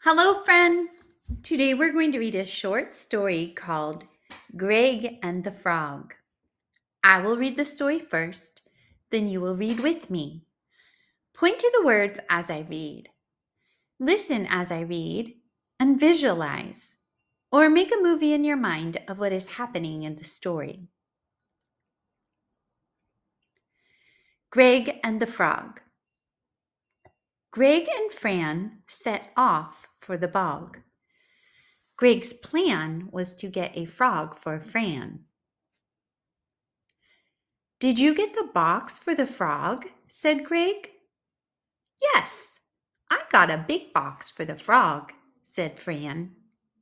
Hello, friend. Today we're going to read a short story called Greg and the Frog. I will read the story first, then you will read with me. Point to the words as I read. Listen as I read and visualize, or make a movie in your mind of what is happening in the story. Greg and the Frog. Greg and Fran set off for the bog. Greg's plan was to get a frog for Fran. "Did you get the box for the frog?" said Greg. "Yes, I got a big box for the frog," said Fran.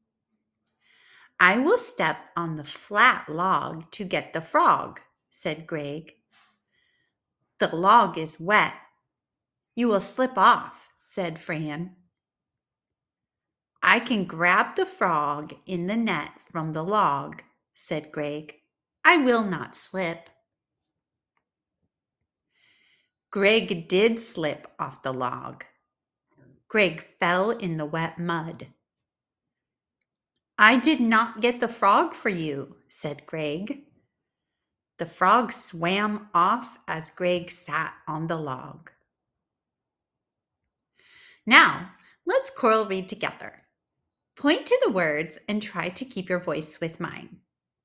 "I will step on the flat log to get the frog," said Greg. "The log is wet. You will slip off," said Fran. "I can grab the frog in the net from the log," said Greg. "I will not slip." Greg did slip off the log. Greg fell in the wet mud. "I did not get the frog for you," said Greg. The frog swam off as Greg sat on the log. Now, let's choral read together. Point to the words and try to keep your voice with mine.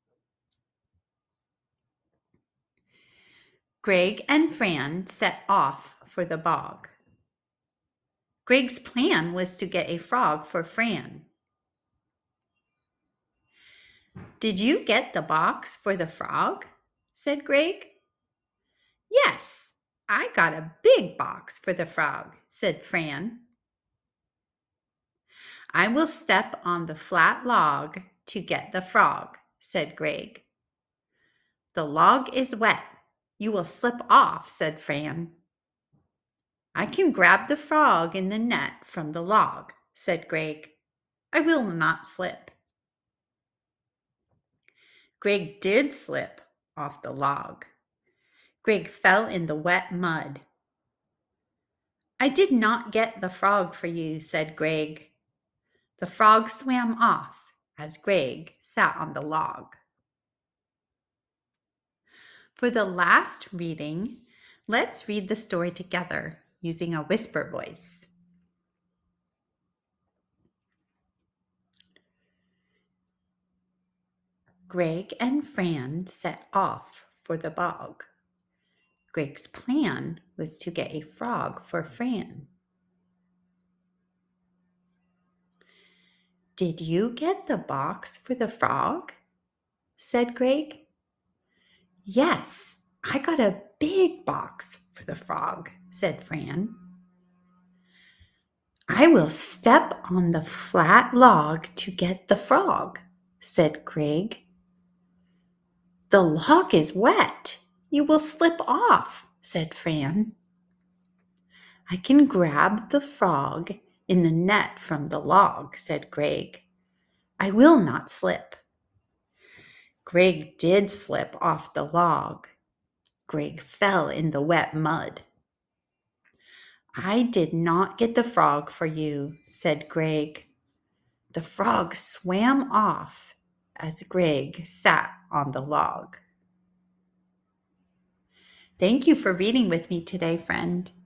Greg and Fran set off for the bog. Greg's plan was to get a frog for Fran. "Did you get the box for the frog?" said Greg. "Yes, I got a big box for the frog," said Fran. "I will step on the flat log to get the frog," said Greg. "The log is wet. You will slip off," said Fran. "I can grab the frog in the net from the log," said Greg. "I will not slip." Greg did slip off the log. Greg fell in the wet mud. "I did not get the frog for you," said Greg. The frog swam off as Greg sat on the log. For the last reading, let's read the story together using a whisper voice. Greg and Fran set off for the bog. Greg's plan was to get a frog for Fran. "Did you get the box for the frog?" said Greg. "Yes, I got a big box for the frog," said Fran. "I will step on the flat log to get the frog," said Greg. "The log is wet. You will slip off," said Fran. "I can grab the frog in the net from the log," said Greg. "I will not slip." Greg did slip off the log. Greg fell in the wet mud. "I did not get the frog for you," said Greg. The frog swam off as Greg sat on the log. Thank you for reading with me today, friend.